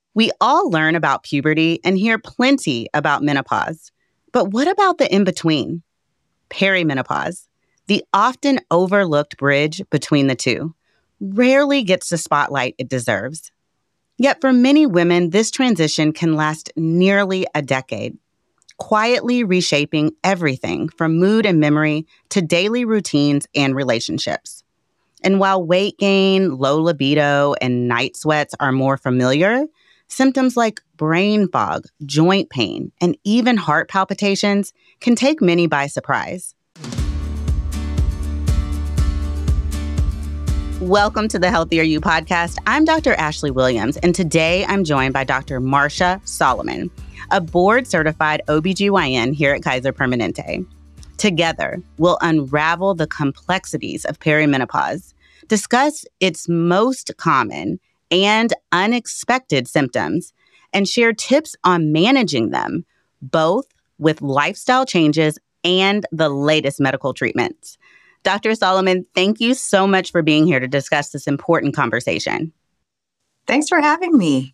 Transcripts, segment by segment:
We all learn about puberty and hear plenty about menopause. But what about the in-between? Perimenopause, the often overlooked bridge between the two, rarely gets the spotlight it deserves. Yet for many women, this transition can last nearly a decade, quietly reshaping everything from mood and memory to daily routines and relationships. And while weight gain, low libido, and night sweats are more familiar, symptoms like brain fog, joint pain, and even heart palpitations can take many by surprise. Welcome to the Healthier You podcast. I'm Dr. Ashley Williams, and today I'm joined by Dr. Marsha Solomon, a board-certified OBGYN here at Kaiser Permanente. Together, we'll unravel the complexities of perimenopause, discuss its most common and unexpected symptoms, and share tips on managing them, both with lifestyle changes and the latest medical treatments. Dr. Solomon, thank you so much for being here to discuss this important conversation. Thanks for having me.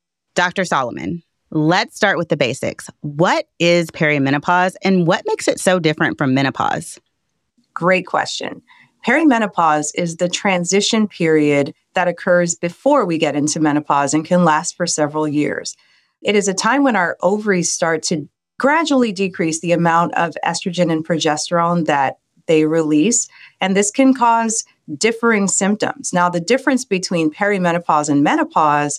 Dr. Solomon, let's start with the basics. What is perimenopause and what makes it so different from menopause? Great question. Perimenopause is the transition period that occurs before we get into menopause and can last for several years. It is a time when our ovaries start to gradually decrease the amount of estrogen and progesterone that they release, and this can cause differing symptoms. Now, the difference between perimenopause and menopause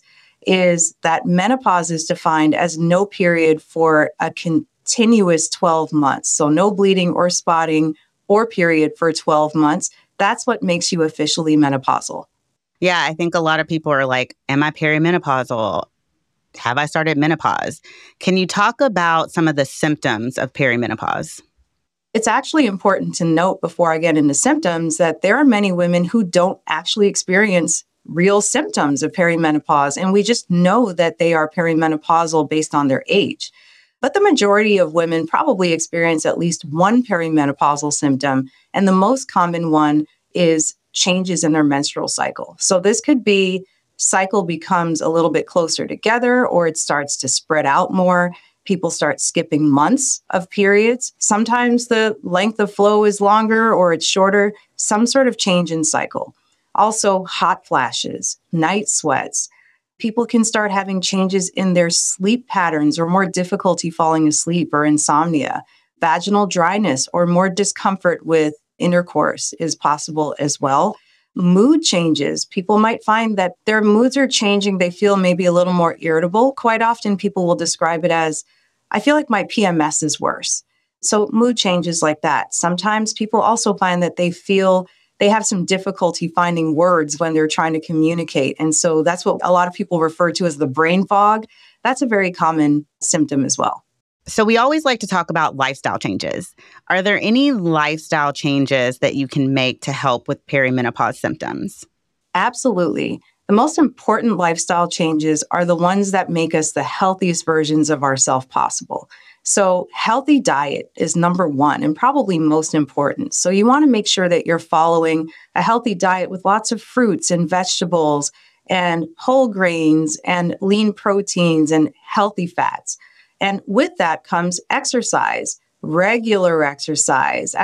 is that menopause is defined as no period for a continuous 12 months. So no bleeding or spotting or period for 12 months. That's what makes you officially menopausal. Yeah, I think a lot of people are like, am I perimenopausal? Have I started menopause? Can you talk about some of the symptoms of perimenopause? It's actually important to note before I get into symptoms that there are many women who don't actually experience real symptoms of perimenopause, and we just know that they are perimenopausal based on their age. But the majority of women probably experience at least one perimenopausal symptom, and the most common one is changes in their menstrual cycle. So this could be cycle becomes a little bit closer together, or it starts to spread out more. People start skipping months of periods. Sometimes the length of flow is longer or it's shorter, some sort of change in cycle. Also, hot flashes, night sweats. People can start having changes in their sleep patterns or more difficulty falling asleep or insomnia. Vaginal dryness or more discomfort with intercourse is possible as well. Mood changes. People might find that their moods are changing. They feel maybe a little more irritable. Quite often, people will describe it as, I feel like my PMS is worse. So mood changes like that. Sometimes people also find that they have some difficulty finding words when they're trying to communicate. And so that's what a lot of people refer to as the brain fog. That's a very common symptom as well. So we always like to talk about lifestyle changes. Are there any lifestyle changes that you can make to help with perimenopause symptoms? Absolutely. The most important lifestyle changes are the ones that make us the healthiest versions of ourselves possible. So healthy diet is number one and probably most important. So you want to make sure that you're following a healthy diet with lots of fruits and vegetables and whole grains and lean proteins and healthy fats. And with that comes exercise, regular exercise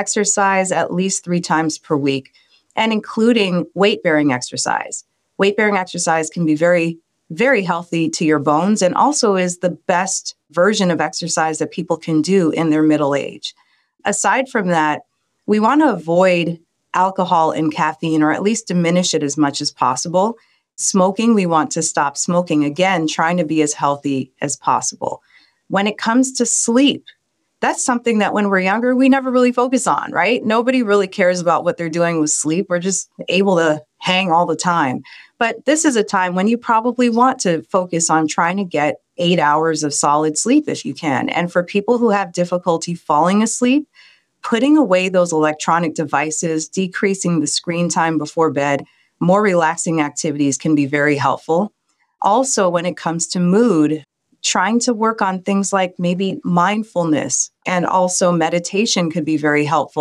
at least 3 times per week, and including weight-bearing exercise. Weight-bearing exercise can be very, very healthy to your bones and also is the best version of exercise that people can do in their middle age. Aside from that, we want to avoid alcohol and caffeine, or at least diminish it as much as possible. Smoking, we want to stop smoking. Again, trying to be as healthy as possible. When it comes to sleep, that's something that when we're younger, we never really focus on, right? Nobody really cares about what they're doing with sleep. We're just able to hang all the time. But this is a time when you probably want to focus on trying to get 8 hours of solid sleep if you can. And for people who have difficulty falling asleep, putting away those electronic devices, decreasing the screen time before bed, more relaxing activities can be very helpful. Also, when it comes to mood, trying to work on things like maybe mindfulness and also meditation could be very helpful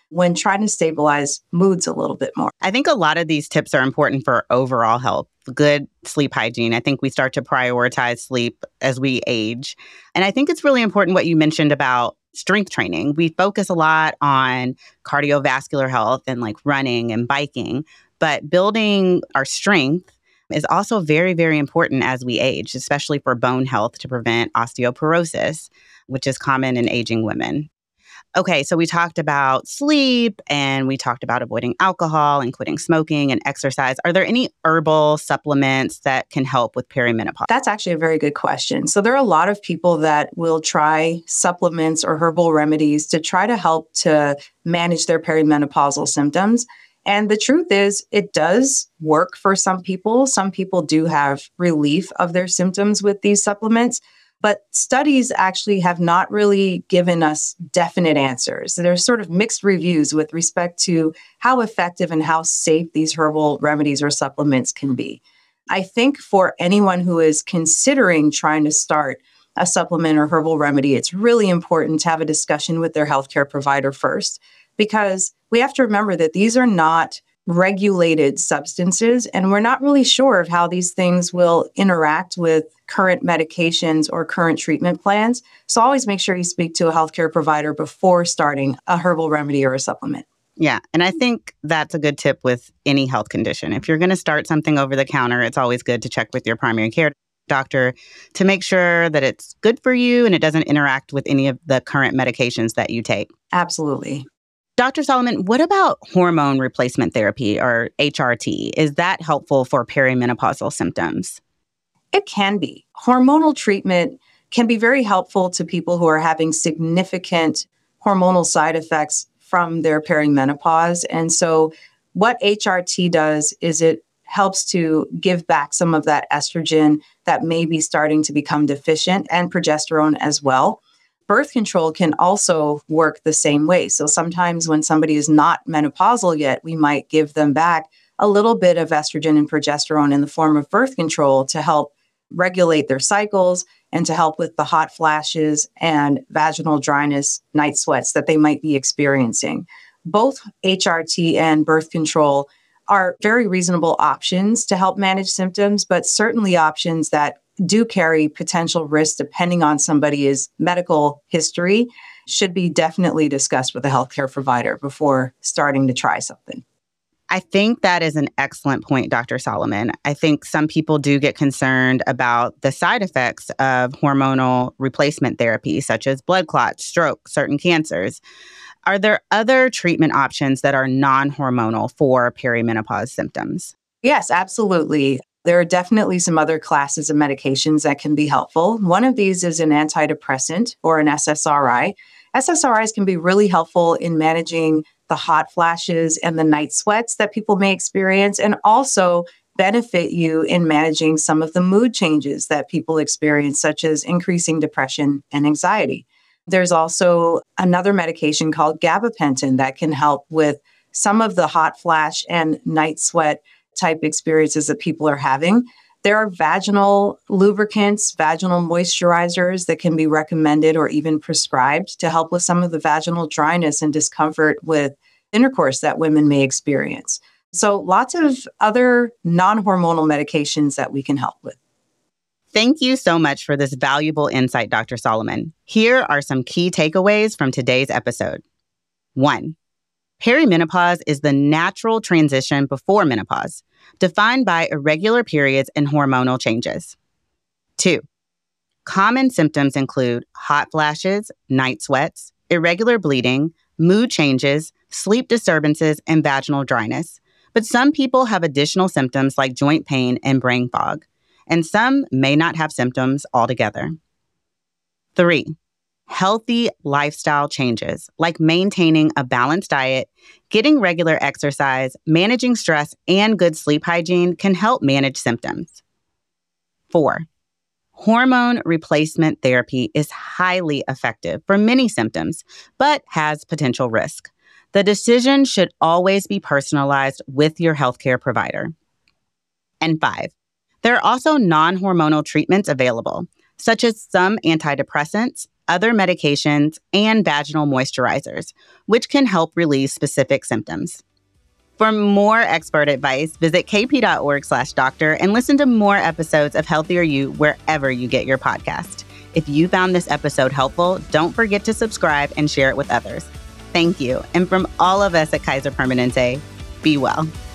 when trying to stabilize moods a little bit more. I think a lot of these tips are important for overall health. Good sleep hygiene. I think we start to prioritize sleep as we age. And I think it's really important what you mentioned about strength training. We focus a lot on cardiovascular health and like running and biking, but building our strength is also very, very important as we age, especially for bone health to prevent osteoporosis, which is common in aging women. Okay, so we talked about sleep and we talked about avoiding alcohol and quitting smoking and exercise. Are there any herbal supplements that can help with perimenopause? That's actually a very good question. So there are a lot of people that will try supplements or herbal remedies to try to help to manage their perimenopausal symptoms. And the truth is, it does work for some people. Some people do have relief of their symptoms with these supplements. But studies actually have not really given us definite answers. There's sort of mixed reviews with respect to how effective and how safe these herbal remedies or supplements can be. I think for anyone who is considering trying to start a supplement or herbal remedy, it's really important to have a discussion with their healthcare provider first, because we have to remember that these are not regulated substances, and we're not really sure of how these things will interact with current medications or current treatment plans. So always make sure you speak to a healthcare provider before starting a herbal remedy or a supplement. Yeah, and I think that's a good tip with any health condition. If you're going to start something over the counter, it's always good to check with your primary care doctor to make sure that it's good for you and it doesn't interact with any of the current medications that you take. Absolutely. Dr. Solomon, what about hormone replacement therapy or HRT? Is that helpful for perimenopausal symptoms? It can be. Hormonal treatment can be very helpful to people who are having significant hormonal side effects from their perimenopause. And so what HRT does is it helps to give back some of that estrogen that may be starting to become deficient, and progesterone as well. Birth control can also work the same way. So sometimes when somebody is not menopausal yet, we might give them back a little bit of estrogen and progesterone in the form of birth control to help regulate their cycles and to help with the hot flashes and vaginal dryness, night sweats that they might be experiencing. Both HRT and birth control are very reasonable options to help manage symptoms, but certainly options that do carry potential risks depending on somebody's medical history should be definitely discussed with a healthcare provider before starting to try something. I think that is an excellent point, Dr. Solomon. I think some people do get concerned about the side effects of hormonal replacement therapy, such as blood clots, stroke, certain cancers. Are there other treatment options that are non-hormonal for perimenopause symptoms? Yes, absolutely. There are definitely some other classes of medications that can be helpful. One of these is an antidepressant or an SSRI. SSRIs can be really helpful in managing the hot flashes and the night sweats that people may experience, and also benefit you in managing some of the mood changes that people experience, such as increasing depression and anxiety. There's also another medication called gabapentin that can help with some of the hot flash and night sweat type experiences that people are having. There are vaginal lubricants, vaginal moisturizers that can be recommended or even prescribed to help with some of the vaginal dryness and discomfort with intercourse that women may experience. So lots of other non-hormonal medications that we can help with. Thank you so much for this valuable insight, Dr. Solomon. Here are some key takeaways from today's episode. 1. Perimenopause is the natural transition before menopause, defined by irregular periods and hormonal changes. 2. Common symptoms include hot flashes, night sweats, irregular bleeding, mood changes, sleep disturbances, and vaginal dryness. But some people have additional symptoms like joint pain and brain fog, and some may not have symptoms altogether. 3. Healthy lifestyle changes, like maintaining a balanced diet, getting regular exercise, managing stress, and good sleep hygiene can help manage symptoms. 4. Hormone replacement therapy is highly effective for many symptoms, but has potential risk. The decision should always be personalized with your healthcare provider. And 5. There are also non-hormonal treatments available, such as some antidepressants, other medications, and vaginal moisturizers, which can help relieve specific symptoms. For more expert advice, visit kp.org/doctor and listen to more episodes of Healthier You wherever you get your podcast. If you found this episode helpful, don't forget to subscribe and share it with others. Thank you. And from all of us at Kaiser Permanente, be well.